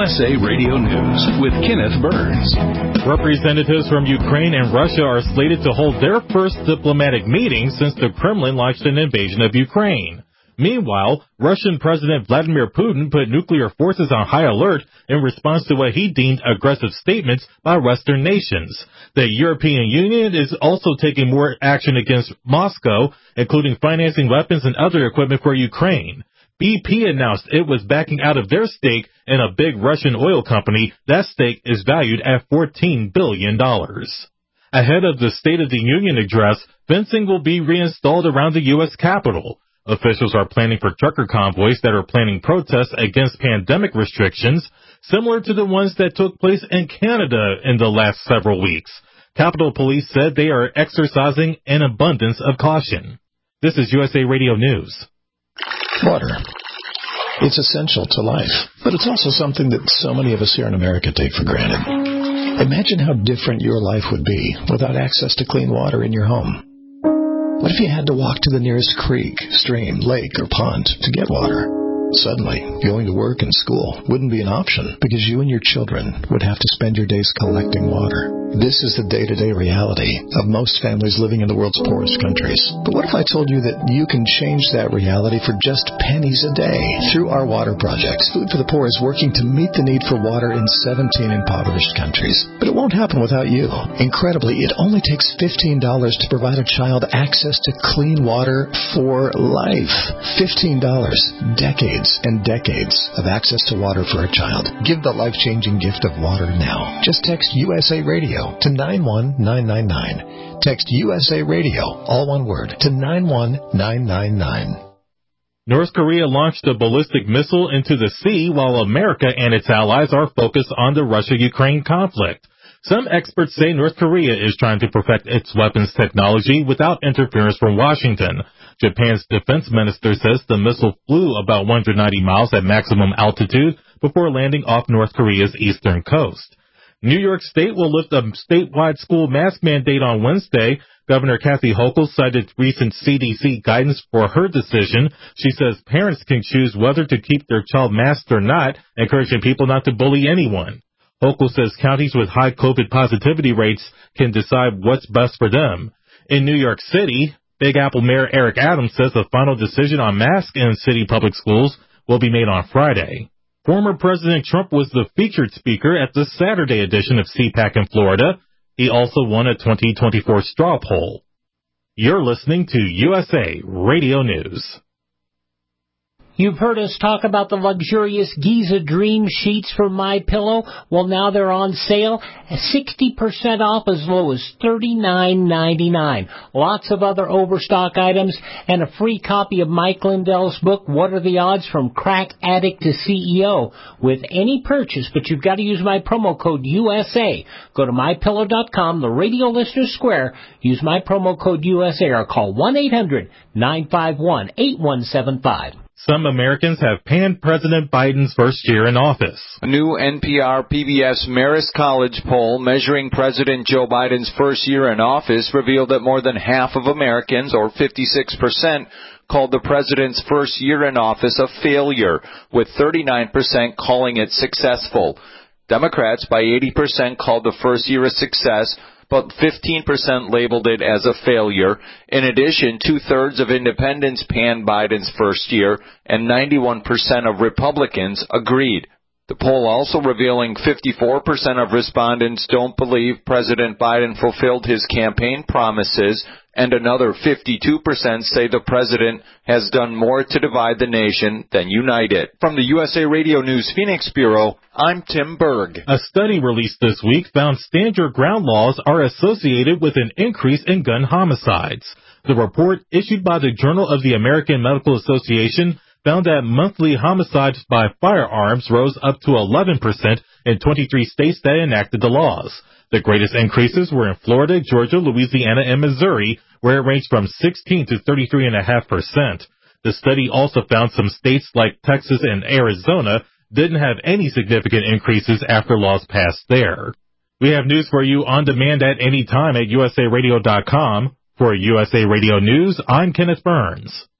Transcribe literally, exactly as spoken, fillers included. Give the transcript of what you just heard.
S A Radio News with Kenneth Burns. Representatives from Ukraine and Russia are slated to hold their first diplomatic meeting since the Kremlin launched an invasion of Ukraine. Meanwhile, Russian President Vladimir Putin put nuclear forces on high alert in response to what he deemed aggressive statements by Western nations. The European Union is also taking more action against Moscow, including financing weapons and other equipment for Ukraine. B P announced it was backing out of their stake in a big Russian oil company. That stake is valued at fourteen billion dollars. Ahead of the State of the Union address, fencing will be reinstalled around the U S Capitol. Officials are planning for trucker convoys that are planning protests against pandemic restrictions, similar to the ones that took place in Canada in the last several weeks. Capitol Police said they are exercising an abundance of caution. This is U S A Radio News. Water. It's essential to life, but it's also something that so many of us here in America take for granted. Imagine how different your life would be without access to clean water in your home. What if you had to walk to the nearest creek, stream, lake, or pond to get water? Suddenly, going to work and school wouldn't be an option because you and your children would have to spend your days collecting water. This is the day-to-day reality of most families living in the world's poorest countries. But what if I told you that you can change that reality for just pennies a day through our water project? Food for the Poor is working to meet the need for water in seventeen impoverished countries. But it won't happen without you. Incredibly, it only takes fifteen dollars to provide a child access to clean water for life. fifteen dollars. Decades and decades of access to water for a child. Give the life-changing gift of water now. Just text U S A Radio to nine one nine nine nine. Text U S A Radio, all one word, to nine one nine nine nine. North Korea launched a ballistic missile into the sea while America and its allies are focused on the Russia-Ukraine conflict. Some experts say North Korea is trying to perfect its weapons technology without interference from Washington. Japan's defense minister says the missile flew about one hundred ninety miles at maximum altitude before landing off North Korea's eastern coast. New York State will lift a statewide school mask mandate on Wednesday. Governor Kathy Hochul cited recent C D C guidance for her decision. She says parents can choose whether to keep their child masked or not, encouraging people not to bully anyone. Hochul says counties with high COVID positivity rates can decide what's best for them. In New York City, Big Apple Mayor Eric Adams says the final decision on masks in city public schools will be made on Friday. Former President Trump was the featured speaker at the Saturday edition of C PAC in Florida. He also won a twenty twenty-four straw poll. You're listening to U S A Radio News. You've heard us talk about the luxurious Giza Dream Sheets from MyPillow. Well, now they're on sale, sixty percent off as low as thirty-nine ninety-nine. Lots of other overstock items and a free copy of Mike Lindell's book, What Are the Odds from Crack Addict to C E O, with any purchase, but you've got to use my promo code U S A. Go to my pillow dot com, the Radio Listener Square, use my promo code U S A or call one eight hundred nine five one eight one seven five. Some Americans have panned President Biden's first year in office. A new N P R P B S Marist College poll measuring President Joe Biden's first year in office revealed that more than half of Americans, or fifty-six percent, called the president's first year in office a failure, with thirty-nine percent calling it successful. Democrats, by eighty percent, called the first year a success, but fifteen percent labeled it as a failure. In addition, two-thirds of independents panned Biden's first year, and ninety-one percent of Republicans agreed. The poll also revealing fifty-four percent of respondents don't believe President Biden fulfilled his campaign promises, and another fifty-two percent say the president has done more to divide the nation than unite it. From the U S A Radio News Phoenix Bureau, I'm Tim Berg. A study released this week found stand your ground laws are associated with an increase in gun homicides. The report, issued by the Journal of the American Medical Association, found that monthly homicides by firearms rose up to eleven percent in twenty-three states that enacted the laws. The greatest increases were in Florida, Georgia, Louisiana, and Missouri, where it ranged from sixteen to thirty-three point five percent. The study also found some states like Texas and Arizona didn't have any significant increases after laws passed there. We have news for you on demand at any time at U S A radio dot com. For U S A Radio News, I'm Kenneth Burns.